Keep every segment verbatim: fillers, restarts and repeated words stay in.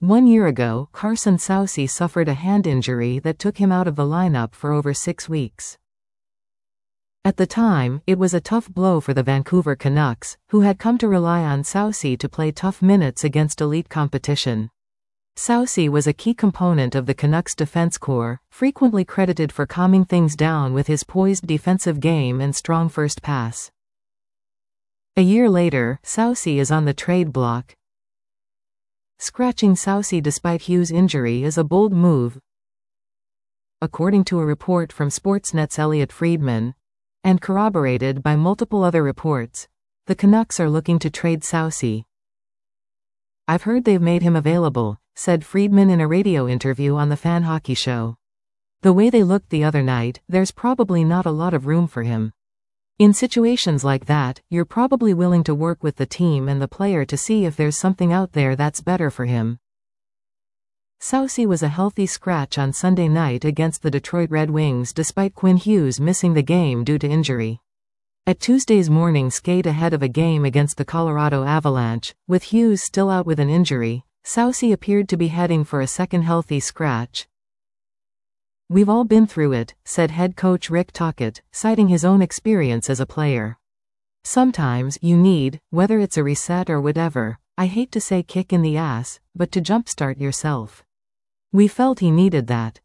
One year ago, Carson Soucy suffered a hand injury that took him out of the lineup for over six weeks. At the time, it was a tough blow for the Vancouver Canucks, who had come to rely on Soucy to play tough minutes against elite competition. Soucy was a key component of the Canucks defense core, frequently credited for calming things down with his poised defensive game and strong first pass. A year later, Soucy is on the trade block. Scratching Soucy despite Hughes' injury is a bold move, according to a report from Sportsnet's Elliot Friedman, and corroborated by multiple other reports. The Canucks are looking to trade Soucy. "I've heard they've made him available," said Friedman in a radio interview on the Fan Hockey Show. "The way they looked the other night, there's probably not a lot of room for him. In situations like that, you're probably willing to work with the team and the player to see if there's something out there that's better for him." Soucy was a healthy scratch on Sunday night against the Detroit Red Wings despite Quinn Hughes missing the game due to injury. At Tuesday's morning skate ahead of a game against the Colorado Avalanche, with Hughes still out with an injury, Soucy appeared to be heading for a second healthy scratch. "We've all been through it," said head coach Rick Tocchet, citing his own experience as a player. "Sometimes you need, whether it's a reset or whatever, I hate to say kick in the ass, but to jumpstart yourself. We felt he needed that."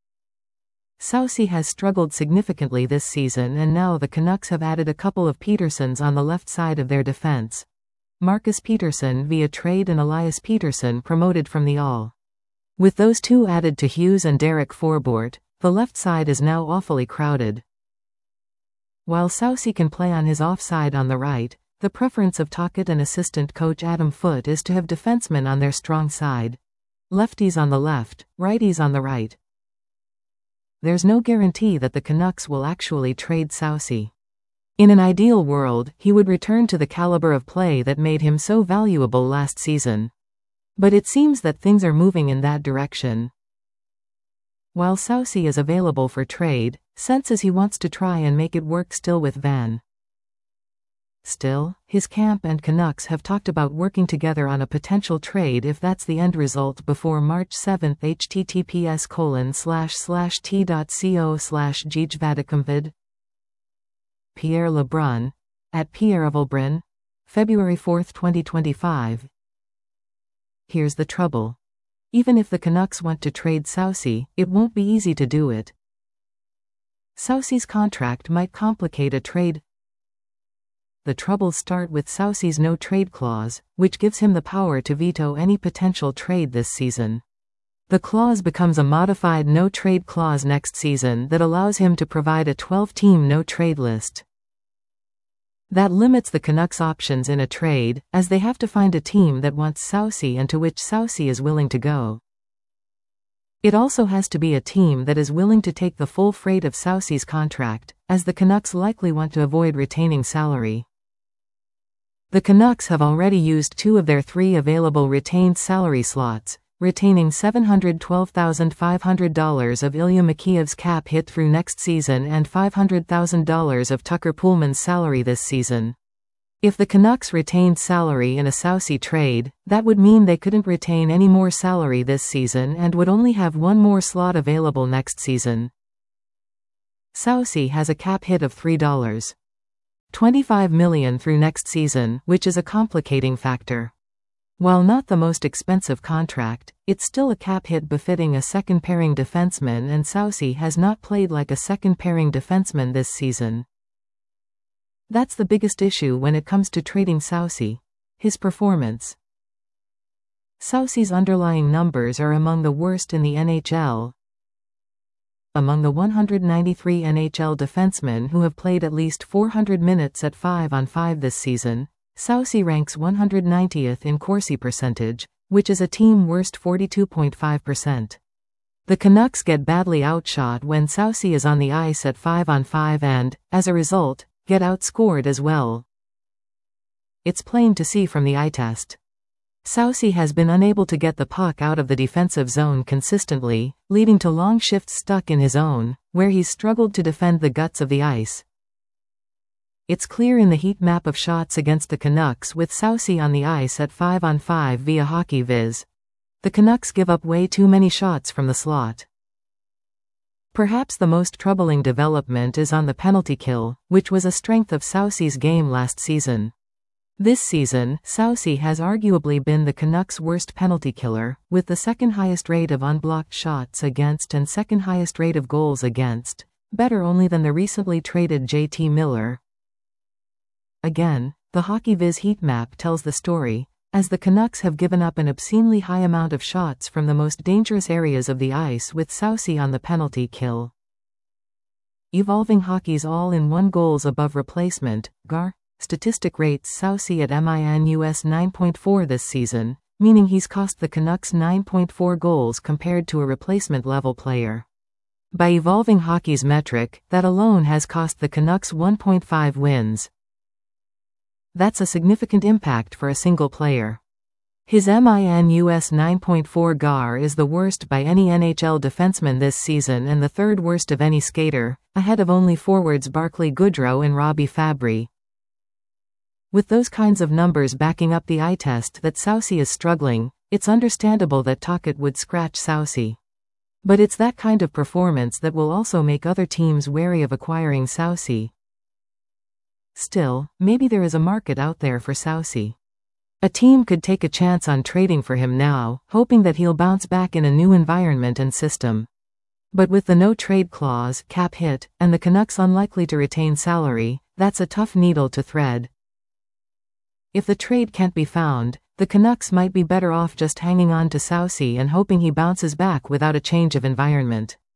Soucy has struggled significantly this season, and now the Canucks have added a couple of Petersons on the left side of their defense. Marcus Peterson via trade and Elias Peterson promoted from the All. With those two added to Hughes and Derek Forbort, the left side is now awfully crowded. While Soucy can play on his offside on the right, the preference of Tocchet and assistant coach Adam Foote is to have defensemen on their strong side. Lefties on the left, righties on the right. There's no guarantee that the Canucks will actually trade Soucy. In an ideal world, he would return to the caliber of play that made him so valuable last season. But it seems that things are moving in that direction. While Soucy is available for trade, sense is he wants to try and make it work still with Van. Still, his camp and Canucks have talked about working together on a potential trade if that's the end result before March seventh. https colon slash slash t.co slash Gijvatikumvid. Pierre LeBrun, at Pierre Evelbrun, February fourth twenty twenty-five. Here's the trouble. Even if the Canucks want to trade Soucy, it won't be easy to do it. Soucy's contract might complicate a trade. The troubles start with Soucy's no-trade clause, which gives him the power to veto any potential trade this season. The clause becomes a modified no-trade clause next season that allows him to provide a twelve-team no-trade list. That limits the Canucks' options in a trade, as they have to find a team that wants Soucy and to which Soucy is willing to go. It also has to be a team that is willing to take the full freight of Soucy's contract, as the Canucks likely want to avoid retaining salary. The Canucks have already used two of their three available retained salary slots, retaining seven hundred twelve thousand five hundred dollars of Ilya Mikheyev's cap hit through next season and five hundred thousand dollars of Tucker Poolman's salary this season. If the Canucks retained salary in a Soucy trade, that would mean they couldn't retain any more salary this season and would only have one more slot available next season. Soucy has a cap hit of three point two five million dollars through next season, which is a complicating factor. While not the most expensive contract, it's still a cap hit befitting a second-pairing defenseman, and Soucy has not played like a second-pairing defenseman this season. That's the biggest issue when it comes to trading Soucy: his performance. Soucy's underlying numbers are among the worst in the N H L. Among the one hundred ninety-three N H L defensemen who have played at least four hundred minutes at five on five this season, Soucy ranks one hundred ninetieth in Corsi percentage, which is a team worst forty-two point five percent. The Canucks get badly outshot when Soucy is on the ice at five on five and, as a result, get outscored as well. It's plain to see from the eye test. Soucy has been unable to get the puck out of the defensive zone consistently, leading to long shifts stuck in his own, where he's struggled to defend the guts of the ice. It's clear in the heat map of shots against the Canucks with Soucy on the ice at five on five via HockeyViz. The Canucks give up way too many shots from the slot. Perhaps the most troubling development is on the penalty kill, which was a strength of Soucy's game last season. This season, Soucy has arguably been the Canucks' worst penalty killer, with the second highest rate of unblocked shots against and second highest rate of goals against, better only than the recently traded J T Miller. Again, the HockeyViz heat map tells the story, as the Canucks have given up an obscenely high amount of shots from the most dangerous areas of the ice with Soucy on the penalty kill. Evolving Hockey's all-in-one goals above replacement, G A R, statistic rates Soucy at minus nine point four this season, meaning he's cost the Canucks nine point four goals compared to a replacement-level player. By Evolving Hockey's metric, that alone has cost the Canucks one point five wins. That's a significant impact for a single player. His minus nine point four G A R is the worst by any N H L defenseman this season and the third worst of any skater, ahead of only forwards Barclay Goodrow and Robbie Fabry. With those kinds of numbers backing up the eye test that Soucy is struggling, it's understandable that Tocchet would scratch Soucy. But it's that kind of performance that will also make other teams wary of acquiring Soucy. Still, maybe there is a market out there for Soucy. A team could take a chance on trading for him now, hoping that he'll bounce back in a new environment and system. But with the no-trade clause, cap hit, and the Canucks unlikely to retain salary, that's a tough needle to thread. If the trade can't be found, the Canucks might be better off just hanging on to Soucy and hoping he bounces back without a change of environment.